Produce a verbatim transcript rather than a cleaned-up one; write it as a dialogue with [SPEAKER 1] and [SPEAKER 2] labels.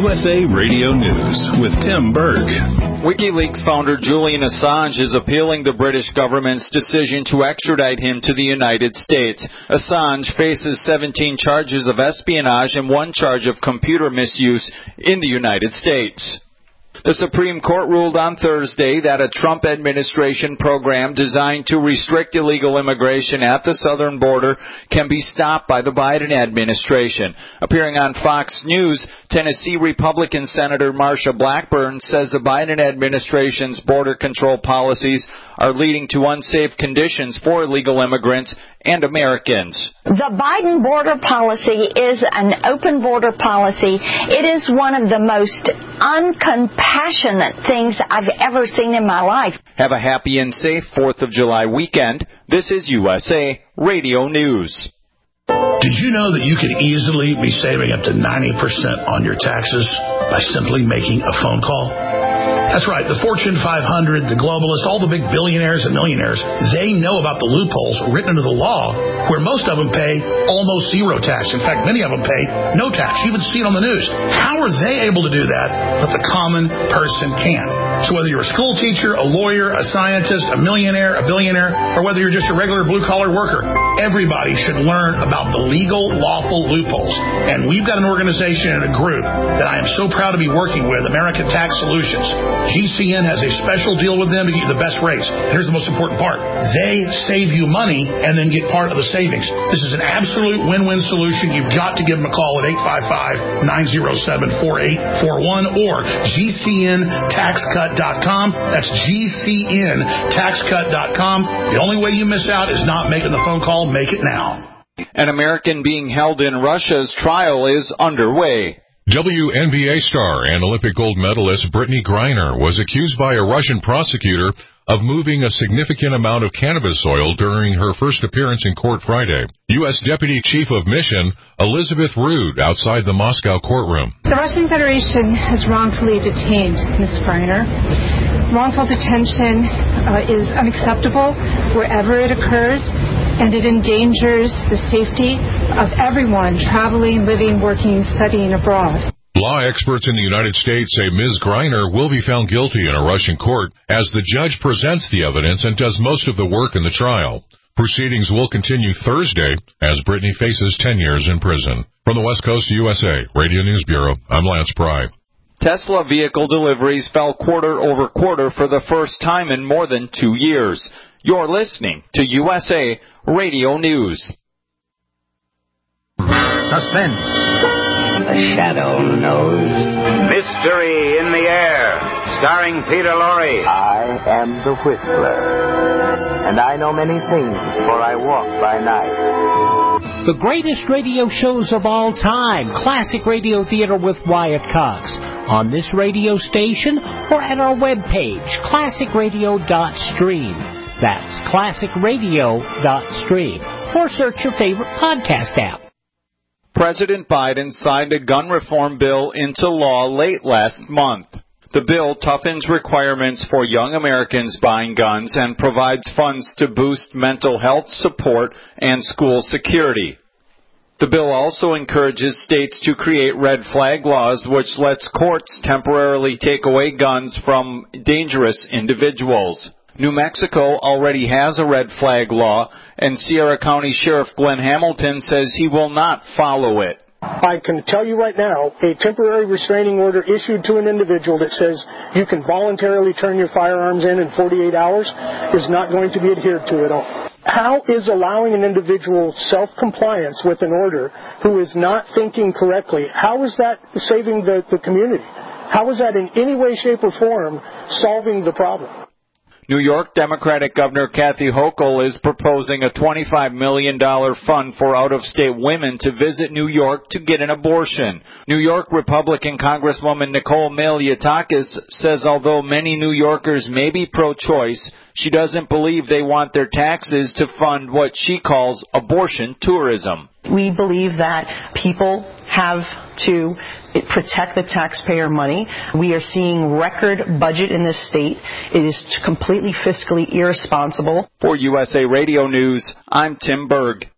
[SPEAKER 1] U S A Radio News with Tim Berg.
[SPEAKER 2] WikiLeaks founder Julian Assange is appealing the British government's decision to extradite him to the United States. Assange faces seventeen charges of espionage and one charge of computer misuse in the United States. The Supreme Court ruled on Thursday that a Trump administration program designed to restrict illegal immigration at the southern border can be stopped by the Biden administration. Appearing on Fox News, Tennessee Republican Senator Marsha Blackburn says the Biden administration's border control policies are leading to unsafe conditions for illegal immigrants and Americans.
[SPEAKER 3] The Biden border policy is an open border policy. It is one of the most uncompassionate things I've ever seen in my life.
[SPEAKER 2] Have a happy and safe fourth of July weekend. This is U S A Radio News.
[SPEAKER 4] Did you know that you could easily be saving up to ninety percent on your taxes by simply making a phone call? That's right. The Fortune five hundred, the globalists, all the big billionaires and millionaires, they know about the loopholes written into the law where most of them pay almost zero tax. In fact, many of them pay no tax. You even see it on the news. How are they able to do that, but the common person can't? So whether you're a school teacher, a lawyer, a scientist, a millionaire, a billionaire, or whether you're just a regular blue-collar worker, everybody should learn about the legal, lawful loopholes. And we've got an organization and a group that I am so proud to be working with, American Tax Solutions. G C N has a special deal with them to get you the best rates. Here's the most important part. They save you money and then get part of the savings. This is an absolute win-win solution. You've got to give them a call at eight five five, nine oh seven, four eight four one or G C N tax cut dot com. That's G C N tax cut dot com. The only way you miss out is not making the phone call. Make it now.
[SPEAKER 2] An American being held in Russia's trial is underway.
[SPEAKER 5] W N B A star and Olympic gold medalist Brittany Griner was accused by a Russian prosecutor of moving a significant amount of cannabis oil during her first appearance in court Friday. U S Deputy Chief of Mission Elizabeth Rood outside the Moscow courtroom.
[SPEAKER 6] The Russian Federation has wrongfully detained Miz Griner. Wrongful detention uh, is unacceptable wherever it occurs, and it endangers the safety of everyone traveling, living, working, studying abroad.
[SPEAKER 5] Law experts in the United States say Miz Griner will be found guilty in a Russian court as the judge presents the evidence and does most of the work in the trial. Proceedings will continue Thursday as Brittany faces ten years in prison. From the West Coast U S A Radio News Bureau, I'm Lance Pry.
[SPEAKER 2] Tesla vehicle deliveries fell quarter over quarter for the first time in more than two years. You're listening to U S A Radio News.
[SPEAKER 7] Suspense.
[SPEAKER 8] The shadow knows.
[SPEAKER 7] Mystery in the air. Starring Peter Lorre.
[SPEAKER 8] I am the Whistler. And I know many things, for I walk by night.
[SPEAKER 9] The greatest radio shows of all time. Classic Radio Theater with Wyatt Cox. On this radio station or at our webpage, classic radio dot stream. That's classic radio dot stream. Or search your favorite podcast app.
[SPEAKER 2] President Biden signed a gun reform bill into law late last month. The bill toughens requirements for young Americans buying guns and provides funds to boost mental health support and school security. The bill also encourages states to create red flag laws, which lets courts temporarily take away guns from dangerous individuals. New Mexico already has a red flag law, and Sierra County Sheriff Glenn Hamilton says he will not follow it.
[SPEAKER 10] I can tell you right now, a temporary restraining order issued to an individual that says you can voluntarily turn your firearms in in forty-eight hours is not going to be adhered to at all. How is allowing an individual self-compliance with an order who is not thinking correctly, how is that saving the, the community? How is that in any way, shape, or form solving the problem?
[SPEAKER 2] New York Democratic Governor Kathy Hochul is proposing a twenty-five million dollars fund for out-of-state women to visit New York to get an abortion. New York Republican Congresswoman Nicole Malliotakis says although many New Yorkers may be pro-choice, she doesn't believe they want their taxes to fund what she calls abortion tourism.
[SPEAKER 11] We believe that people have to protect the taxpayer money. We are seeing record budget in this state. It is completely fiscally irresponsible.
[SPEAKER 2] For U S A Radio News, I'm Tim Berg.